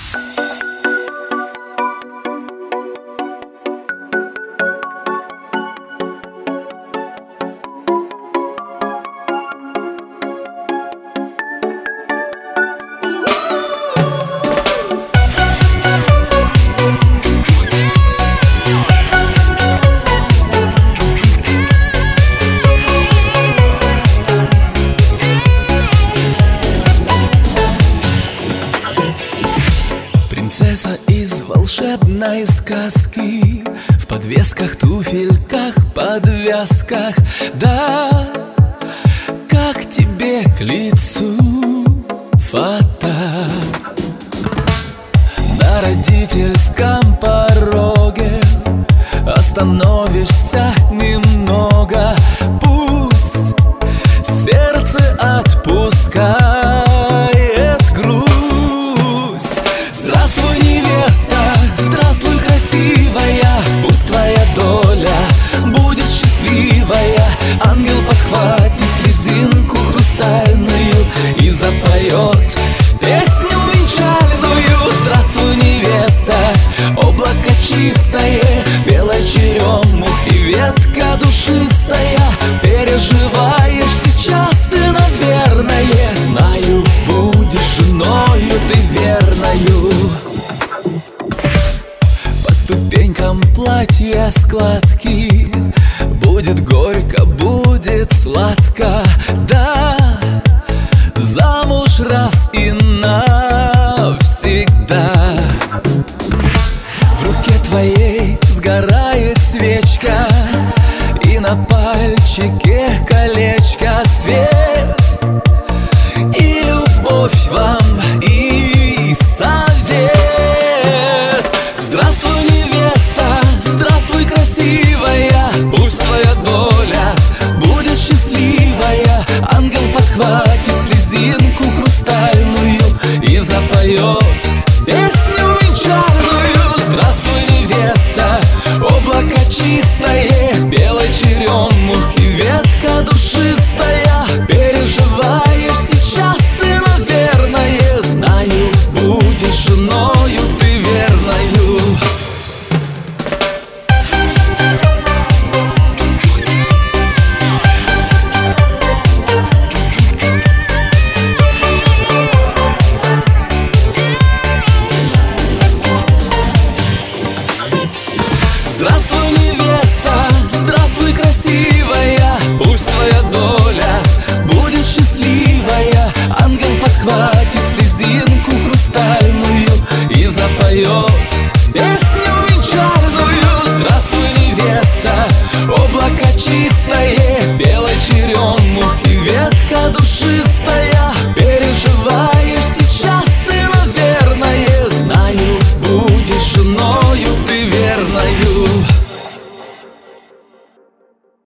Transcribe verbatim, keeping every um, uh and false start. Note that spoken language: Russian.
Принцесса из волшебной сказки, в подвесках, туфельках, подвязках. Да, как тебе к лицу фата на родительском пороге. Остановишься немного, пусть сердце отпускает грусть. Здравствуй, невеста, здравствуй, красивая, пусть твоя доля будет счастливая. Ангел подхватит слезинку хрустальную и запоет песню венчальную. Здравствуй, невеста, облако чистое, белой черемухи ветка душистая. Переживаешь сейчас ты, наверное, знаю, будешь женою ты верною. По ступенькам платья складки, будет горько, будет сладко. Да, замуж раз и навсегда. В руке твоей сгорает свечка, и на пальчике колечко. Свет и любовь вам, и совет. Здравствуй, невеста, здравствуй, красивая, пусть твоя доля будет счастливая. Ангел подхватит слезинку хрустальную и запоет песню венчальную. Здравствуй, невеста, облако чистое, белой черемухи ветка душистая. Переживаешь сейчас ты, наверное, знаю, будешь женою ты верною. Здравствуй, невеста, здравствуй, красивая, пусть твоя доля будет счастливая. Ангел подхватит слезинку хрустальную и запоет песню венчальную. Здравствуй, невеста, облако чистое, белой черемухи ветка душистая.